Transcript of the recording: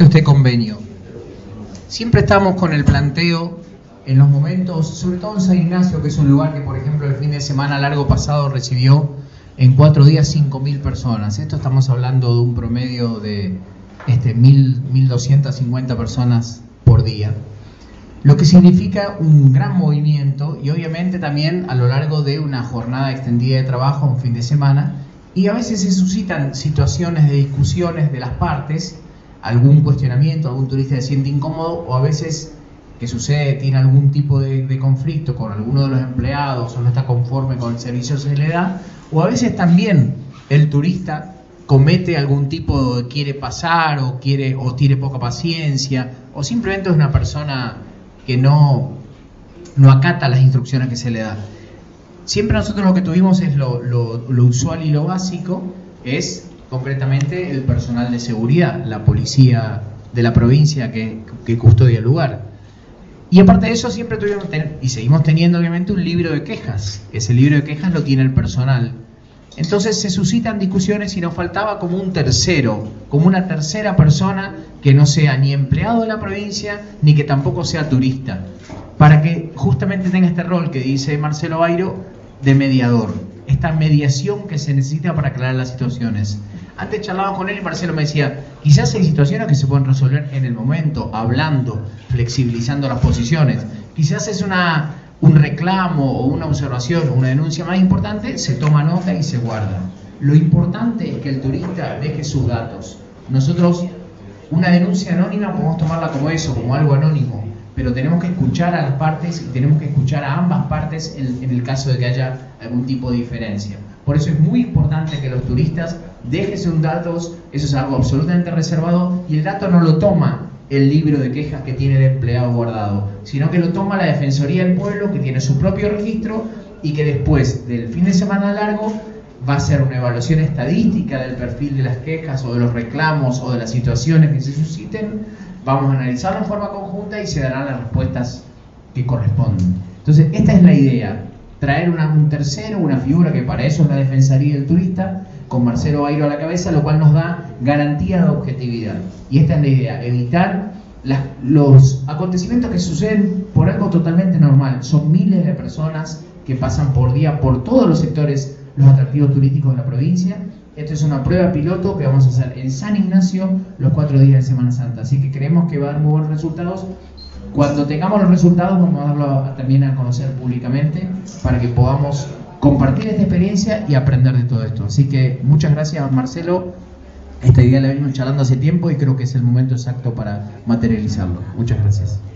este convenio. Siempre estamos con el planteo en los momentos, sobre todo en San Ignacio, que es un lugar que, por ejemplo, el fin de semana largo pasado recibió en 4 días 5.000 personas. Esto estamos hablando de un promedio de 1.250 personas por día. Lo que significa un gran movimiento y obviamente también a lo largo de una jornada extendida de trabajo, un fin de semana, y a veces se suscitan situaciones de discusiones de las partes, algún cuestionamiento, algún turista se siente incómodo o a veces que sucede, tiene algún tipo de conflicto con alguno de los empleados o no está conforme con el servicio que se le da, o a veces también el turista comete algún tipo de quiere pasar o tiene poca paciencia o simplemente es una persona que no acata las instrucciones que se le da. Siempre nosotros lo que tuvimos es lo usual y lo básico, es concretamente el personal de seguridad, la policía de la provincia que custodia el lugar. Y aparte de eso siempre tuvimos y seguimos teniendo obviamente un libro de quejas. Ese libro de quejas lo tiene el personal. Entonces se suscitan discusiones y nos faltaba como un tercero, como una tercera persona que no sea ni empleado de la provincia ni que tampoco sea turista, para que justamente tenga este rol que dice Marcelo Bairo de mediador, esta mediación que se necesita para aclarar las situaciones. Antes charlaba con él y Marcelo me decía, quizás hay situaciones que se pueden resolver en el momento, hablando, flexibilizando las posiciones. Quizás es un reclamo o una observación o una denuncia más importante, se toma nota y se guarda. Lo importante es que el turista deje sus datos. Nosotros, una denuncia anónima podemos tomarla como eso, como algo anónimo, pero tenemos que escuchar a las partes y tenemos que escuchar a ambas partes en el caso de que haya algún tipo de diferencia. Por eso es muy importante que los turistas dejen sus datos, eso es algo absolutamente reservado, y el dato no lo toma el libro de quejas que tiene el empleado guardado, sino que lo toma la Defensoría del Pueblo, que tiene su propio registro y que después del fin de semana largo va a hacer una evaluación estadística del perfil de las quejas o de los reclamos o de las situaciones que se susciten. Vamos a analizarlo en forma conjunta y se darán las respuestas que corresponden. Entonces, esta es la idea, traer un tercero, una figura que para eso es la Defensoría del Turista, con Marcelo Bairo a la cabeza, lo cual nos da garantía de objetividad. Y esta es la idea, evitar los acontecimientos que suceden por algo totalmente normal. Son miles de personas que pasan por día por todos los sectores, los atractivos turísticos de la provincia. Esto es una prueba piloto que vamos a hacer en San Ignacio los 4 días de Semana Santa. Así que creemos que va a dar muy buenos resultados. Cuando tengamos los resultados vamos a darlo también a conocer públicamente para que podamos compartir esta experiencia y aprender de todo esto. Así que muchas gracias, Marcelo. Esta idea la venimos charlando hace tiempo y creo que es el momento exacto para materializarlo. Muchas gracias.